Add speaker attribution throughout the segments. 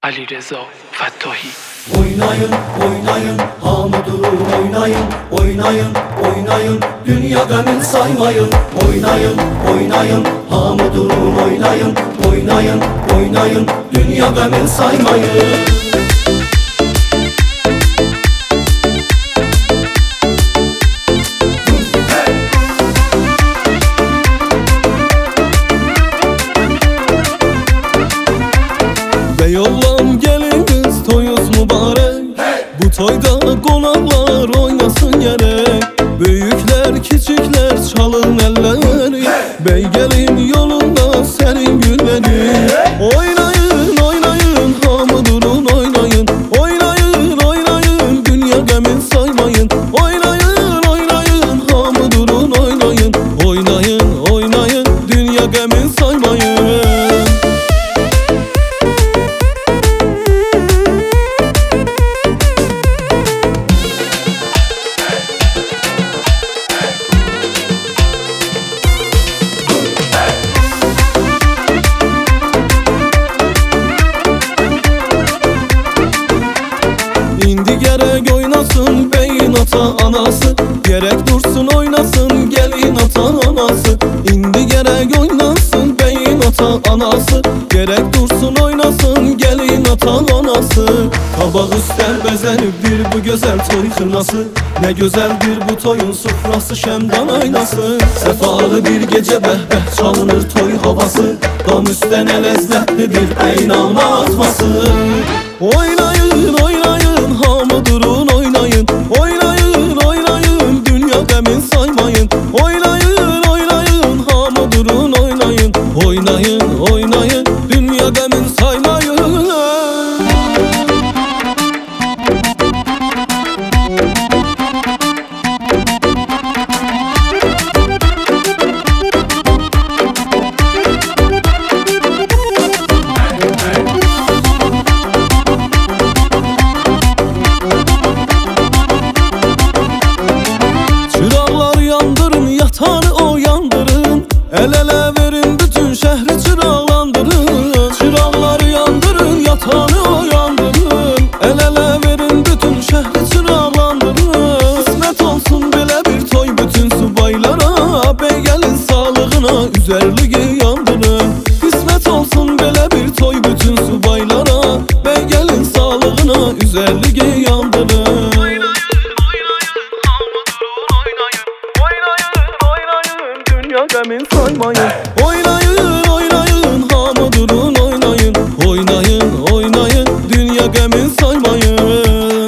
Speaker 1: علیرضا فتاحی.
Speaker 2: Oynayın, oynayın, hamı durun oynayın, oynayın, oynayın, dünya gamını saymayın. Oynayın, oynayın, hamı durun oynayın, oynayın, oynayın, dünya gamını saymayın.
Speaker 3: Yollan gelin kız toyuz mübarek, bu toyda konaklar oynasın gerek. Büyükler küçükler çalın elleri, bey gelin yolunda senin gülleri. Oynayın oynayın hamı durun oynayın, oynayın oynayın dünya gamin saymayın. Oynayın oynayın hamı durun oynayın, oynayın oynayın dünya gamin saymayın. İndi gerek oynasın beyin ata anası, gerek dursun oynasın gelin ata anası. İndi gerek oynasın beyin ata anası, gerek dursun oynasın gelin ata anası. Kabak üster bezenip bir bu güzel toy kınası, ne güzeldir bu toyun sufrası şemdan aynası. Sefalı bir gece behbeh çalınır toy havası, dam üstte ne lezzetlidir beyin alma atması. Oynayın oynayın hamı durun oynayın, oynayın oynayın dünya gamin saymayın. Oynayın oynayın hamı durun oynayın, oynayın oynayın dünya gamin saymayın. Çıraqlar yandırın, yatanı o yandırın, el ele verin bütün şehri çıraqlandırın. Çıraqlar yandırın, yatanı o yandırın, el ele verin bütün şehri çıraqlandırın. Kısmet olsun belə bir toy bütün subaylara, bey gelin sağlığına üzerliği yandırın. Kısmet olsun belə bir toy bütün subaylara, bey gelin sağlığına üzerliği yandırın. Dünya gamin saymayın. Oynayın oynayın hamı durun oynayın, oynayın oynayın dünya gamin saymayın.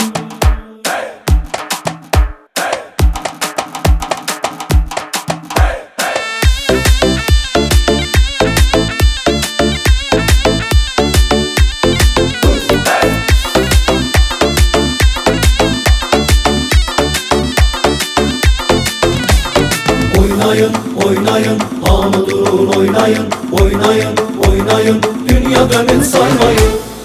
Speaker 2: Oynayın, oynayın, hamı durun oynayın, oynayın, oynayın, dünya gamını saymayın.